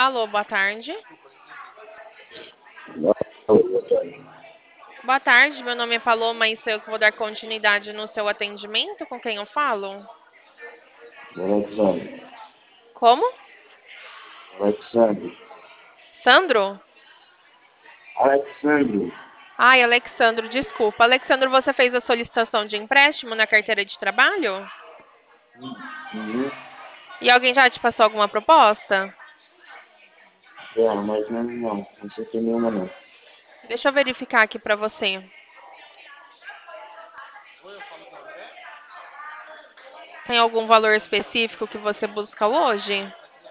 Alô, boa tarde. Boa tarde. Boa tarde, meu nome é Paloma e sou eu que vou dar continuidade no seu atendimento. Com quem eu falo? Alexandre. Como? Alexandre. Sandro? Alexandre. Ai, Alexandro, desculpa. Alexandro, você fez a solicitação de empréstimo na carteira de trabalho? Uhum. E alguém já te passou alguma proposta? Mas não sei se nenhuma não. Deixa eu verificar aqui pra você. Tem algum valor específico que você busca hoje?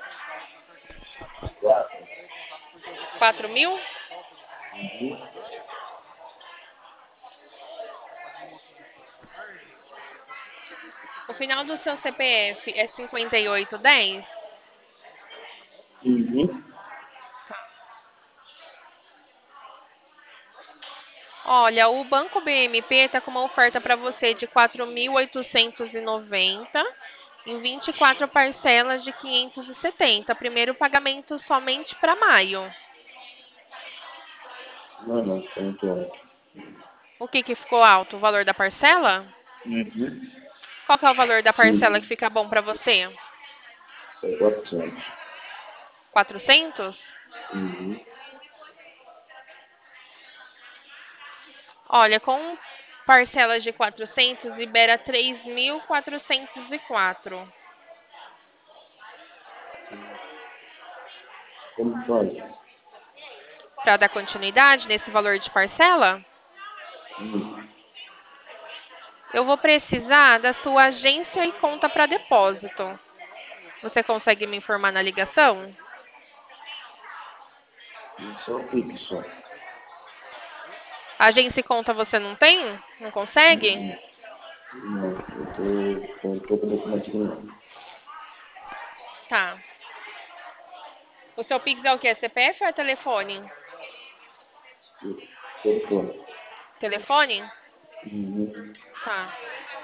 Quatro. 4.000? Uhum. O final do seu CPF é 5810? Uhum. Olha, o Banco BMP está com uma oferta para você de 4.890 em 24 parcelas de 570. Primeiro pagamento somente para maio. Não, tá muito alto. O que que ficou alto? O valor da parcela? Uhum. Qual que é o valor da parcela que Sim, fica bom para você? é 400. 400? Uhum. Olha, com parcelas de 400 libera 3.404. Como faz? Para dar continuidade nesse valor de parcela, Uhum. eu vou precisar da sua agência e conta para depósito. Você consegue me informar na ligação? Só fique só. Agência e conta você não tem? Não consegue? Uhum. Não, eu tô com um pouco de documento aqui não. Tá. O seu Pix é o quê? CPF ou é telefone? Telefone. Telefone? Uhum. Tá.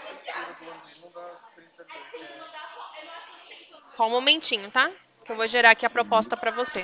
Só um momentinho, tá? Que eu vou gerar aqui a proposta para você.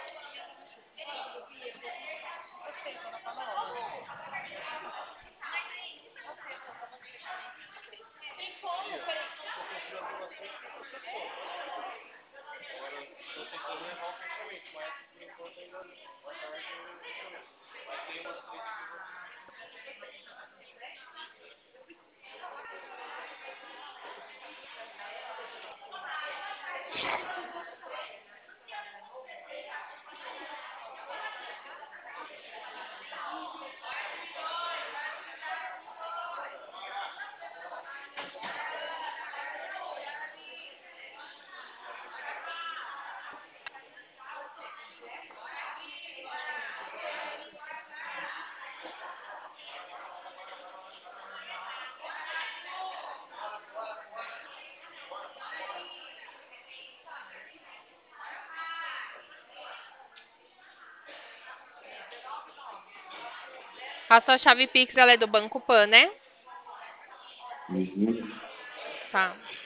A sua chave Pix ela é do Banco Pan, né? Uhum. Tá.